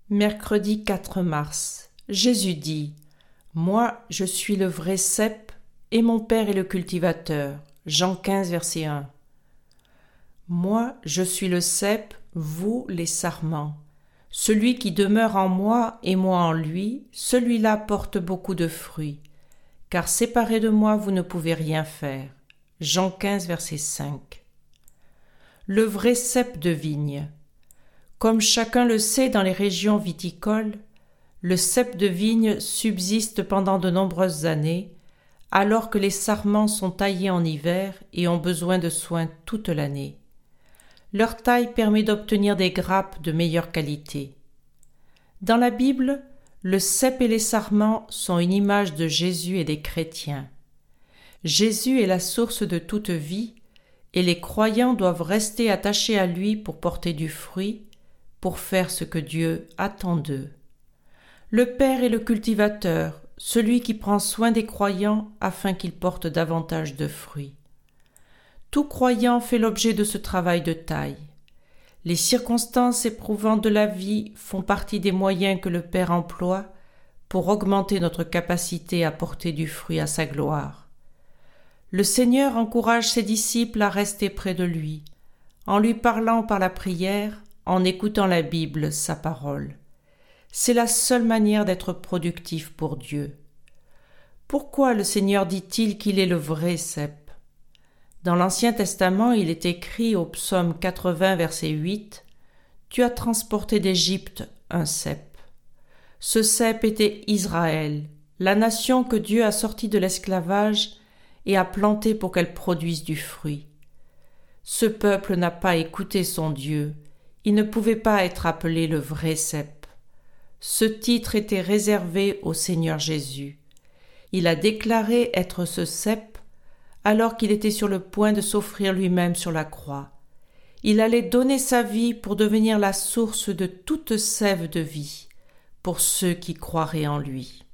Mercredi 4 mars. Jésus dit : Moi, je suis le vrai cep et mon Père est le cultivateur. Jean 15, verset 1. Moi, je suis le cep, vous les sarments. Celui qui demeure en moi et moi en lui, celui-là porte beaucoup de fruits. Car séparé de moi, vous ne pouvez rien faire. Jean 15, verset 5. Le vrai cep de vigne. Comme chacun le sait dans les régions viticoles, le cep de vigne subsiste pendant de nombreuses années, alors que les sarments sont taillés en hiver et ont besoin de soins toute l'année. Leur taille permet d'obtenir des grappes de meilleure qualité. Dans la Bible, le cep et les sarments sont une image de Jésus et des chrétiens. Jésus est la source de toute vie et les croyants doivent rester attachés à lui pour porter du fruit, pour faire ce que Dieu attend d'eux. Le Père est le cultivateur, celui qui prend soin des croyants afin qu'ils portent davantage de fruits. Tout croyant fait l'objet de ce travail de taille. Les circonstances éprouvantes de la vie font partie des moyens que le Père emploie pour augmenter notre capacité à porter du fruit à sa gloire. Le Seigneur encourage ses disciples à rester près de lui, en lui parlant par la prière, en écoutant la Bible, sa parole. C'est la seule manière d'être productif pour Dieu. Pourquoi le Seigneur dit-il qu'il est le vrai cep ? Dans l'Ancien Testament, il est écrit au psaume 80, verset 8 : « Tu as transporté d'Égypte un cep. » Ce cep était Israël, la nation que Dieu a sortie de l'esclavage et a plantée pour qu'elle produise du fruit. Ce peuple n'a pas écouté son Dieu. Il ne pouvait pas être appelé le vrai cep. Ce titre était réservé au Seigneur Jésus. Il a déclaré être ce cep alors qu'il était sur le point de s'offrir lui-même sur la croix. Il allait donner sa vie pour devenir la source de toute sève de vie pour ceux qui croiraient en lui.